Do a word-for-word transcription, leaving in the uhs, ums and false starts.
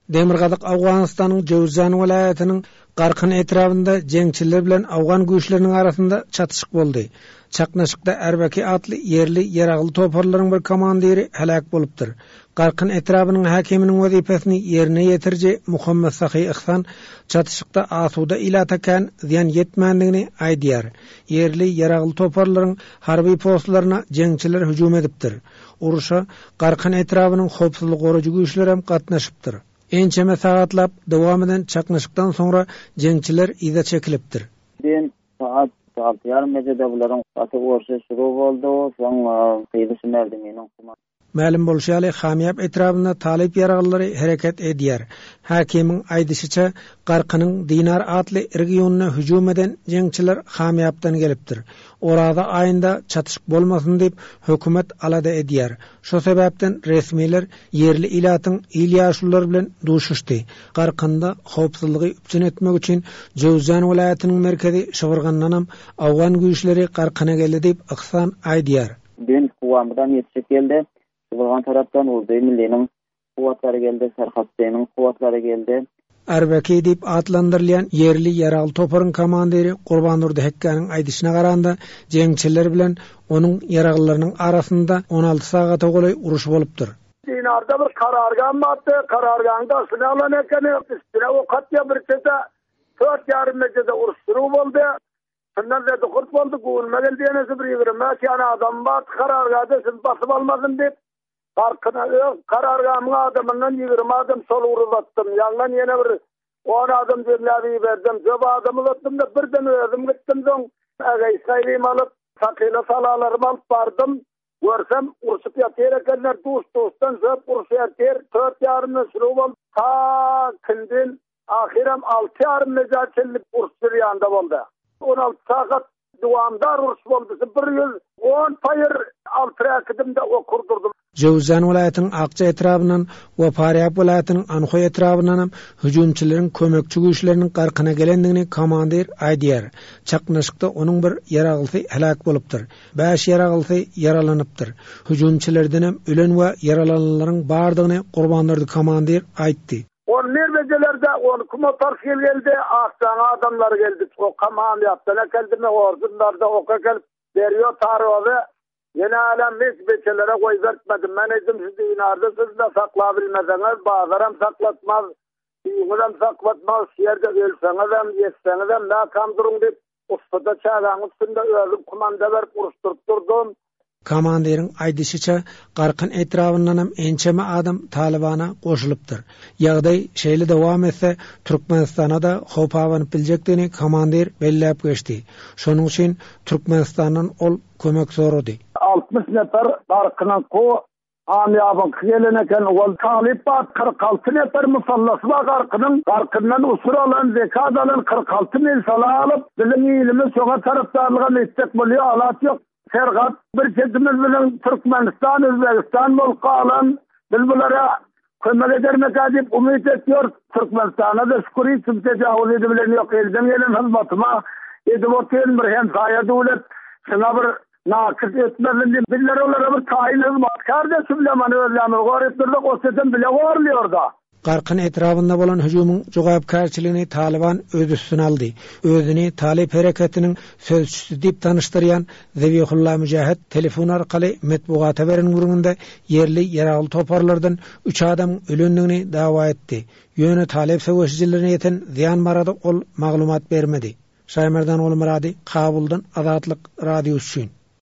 Demirgazyk Awganystanyň Jowzjan welaýatynyň Garkyn etrafında jeňçiler bilen Awgan güýçleriniň arasynda çatışyk boldy. Çaknaşykda Erbeki atly yerli ýaragly toparlaryň bir komandiri helak bolupdyr. Garkyn etrafynyň hakiminiň wezipesini ýerine ýetirje Muhammed Sahy Ihsan çatışykda asuda ilatakan ziýan ýetmändigini aýdýar. Yerli ýaragly toparlaryň harby postlaryna jeňçiler hüjum edipdir. Uruşa Garkyn etrafynyň howpsuzlyk goragy güýçleri hem gatnaşypdyr. Ençeme sagatlap dowam eden çaknaşykdan soňra jeňçiler iza çekilipdir. Ben saat altı yarım gecede bularyň aty gorşy şuru boldy, soňra kıýdyşy merdimeniň kuma. Ma'lum bolşaly Hamyap etrafynda talip ýaraglary hereket edýär. Hakimiň aýdyşyça Garkynyň Dinar atly regionuna hüjum eden jeňçiler Hamyapdan gelipdir. Orada aýynda çatışyk bolmasyn diýip hökümet alada edýär. Şo sebäpden resmiler yerli ilatyň ilýaşulary bilen duşuşdy. Garkynda howpsuzlygy üpçün etmek üçin Jowzjan welaýatynyň merkezi şowurgannanam Awgan güýçleri Garkyna geldi diýip Ihsan aýdýar. Ben kuwamdan ýetişip geldi. Şowurgan tarapdan Urday milliniň kuwatlary geldi, Serhatsynyň kuwatlary geldi. Erbeki diýip atlandyrylýan yerli ýaragly toparyň komandiri Gurbanurdy Hekkanyň aýdyşyna garanda jeňçiler bilen onuň ýaraglylarynyň arasynda on alty sagata golay uruş bolupdyr. Dinarda bir karargan batdy, kararganda synalan ekeni, üstüne o katya bir çete dört yarım metrede uruşturuw boldy. Şundan da kurt boldy, gulmagan diýenesi bir ýigirme ýany adam bat, karargada siz basyp almadym diýip Garkyna karargamyň adamyndan ýigirme adam sol urulatdym. Ýandan ýene bir on adam jemläbi berdim. Job adamy uzatdym da birden özüm gitdim soň agay saýlym alyp sakyla salalarym alyp bardym. Görsem urşup ýatyr ekenler, dost-dostdan söp urşýar, dört yarım şuru bol. Ta kindin ahiram altı yarım mejaçyllyk urşýanda boldy. on alty sagat dowamdar uruş boldy. bir yüz on paýır altrakydymda okurdurdum. Jowzjan welaýatynyň Akça etrafyndan we Paryap welaýatynyň Anhoy etrafyndan hüjumçylaryň kömekçi güýçleriniň Garkyna gelendigini komandir aýdýar. Çaknaşykda onuň bir ýaragly helak bolupdyr. beş ýaragly yaralanypdyr. Hüjumçylardan hem ölen we yaralananlaryň bardygyny Gurbanurdy komandir aýtdy. On nerbejelerde on kuma tarf geldi, Akçaň adamlar geldi. O kaman yaptı. Geldi mi orzunlarda okakal deriyo tarığı yine alem hiç beçelere koy vertmedim. Ben edim siz dinarda siz de saklayabilmediniz. Bazarım saklatmaz, iyğulem saklatmaz. Yerde ölseniz hem yetseniz hem ne kandırın deyip ustada çağağın üstünde özüm kumanda verip uruşturup durdum. Komandiriň aýdyşyça Garkyn etrafyndan hem ençeme adam Talibana goşulypdyr. Ýagdaý şeýle dowam etse Türkmenistana da howp awanyp biljekdigini komandir belläp geçdi. Şonuň üçin Türkmenistandan ol kömek sorady. altmış nefer Garkynyň ko Amyabyň geleneken ol talip bat kırk altı nefer musallasy bar Garkynyň Garkyndan usur alan zekat alan kırk altı mil sala alyp bilim ilimi soňa tarapdarlyga etmek bolýar, alat ýok. Serhat bir çetimiz bilen Türkmenistan, Özbekistan bolqalan bilbulara kömek edermek adip umut etýär. Türkmenistan'a da şükür için tecavüz edilen yok. Elden gelen hizmatıma edip otel bir hem saya devlet şuna bir nakit etmezin diye biller olara bir tayin hizmat kardeşim lemanı özlemir gorettirdik o setin bile gorluyor da. Garkyn etrafynda bolan hüjumyň jogapkarçylygyny Taliban öz üstüne aldy. Özüni talip hereketiniň sözçüsü diýip tanıştyrýan Zebihullah Müjahid telefon arkaly metbuata beren gurunda yerli ýaragly toparlardan üç adam ölendigini dawa etdi. Ýöne talip söwüşçilerine ýeten ziýan barada ol maglumat bermedi. Şaýmerdan ol Murady Kabuldan Azatlyk radio üçin